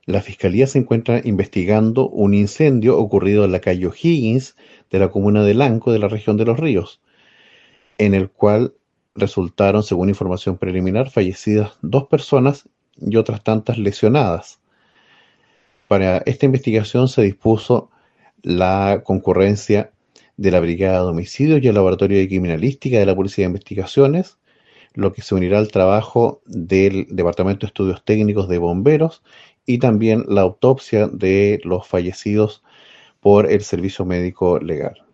La Fiscalía se encuentra investigando un incendio ocurrido en la calle O'Higgins de la comuna de Lanco, de la región de Los Ríos, en el cual resultaron, según información preliminar, fallecidas 2 personas y otras tantas lesionadas. Para esta investigación se dispuso la concurrencia de la Brigada de Homicidios y el Laboratorio de Criminalística de la Policía de Investigaciones, lo que se unirá al trabajo del Departamento de Estudios Técnicos de Bomberos y también la autopsia de los fallecidos por el Servicio Médico Legal.